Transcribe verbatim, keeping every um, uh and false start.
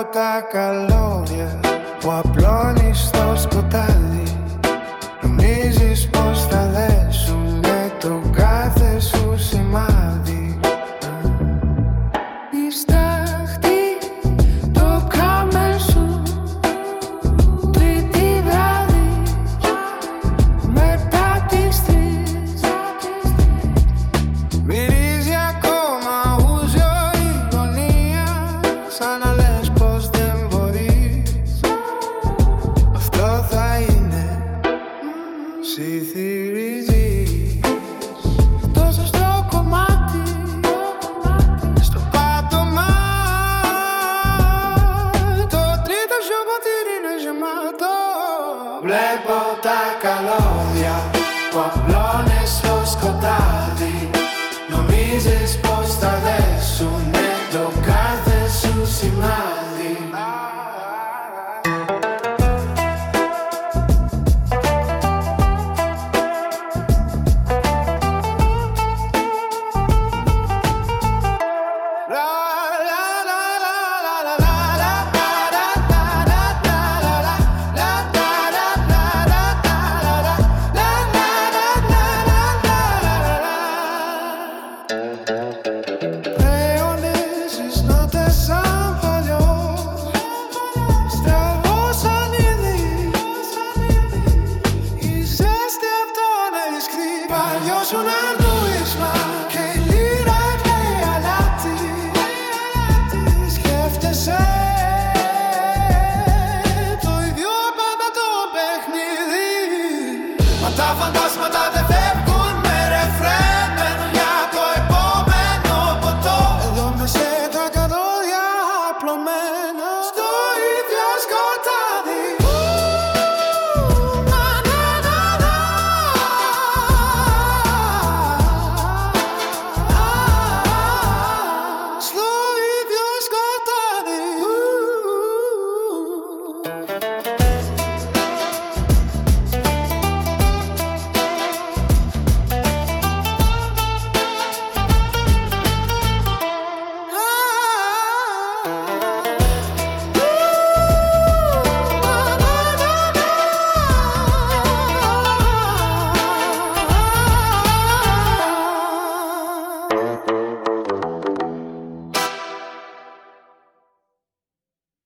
τα καλώδια που απλώνεις στο σκοτάδι. Νομίζεις πως θα δέσουνε το κάθε σου σημάδι. Η στάχτη, το κάμεν σου, τρίτη βράδυ, μετά τις τρεις. Μυρίζει ακόμα ούζο η γωνία, σαν να λες πως δεν μπορείς. Αυτό θα είναι, ψιθυρίζεις. Το σωστό κομμάτι στο πάτωμα, το τρίτο σου ποτήρι είναι γεμάτο. Βλέπω τα καλώδια που απλώνες στο σκοτάδι. Νομίζεις πως θα δέσουνε το κάθε σου σημάδι. Πλέον ζήσνουνε σαν παλιός, στραβώσαν ήδη. Η ζέστη απ' τον ελισκρί. Παλιό σου νούισμα και η λύρα λέει αλάτι. Σκέφτεσαι το ίδιο πάντα το παιχνίδι. Μα τα φαντάσματα δεν φεύγουν.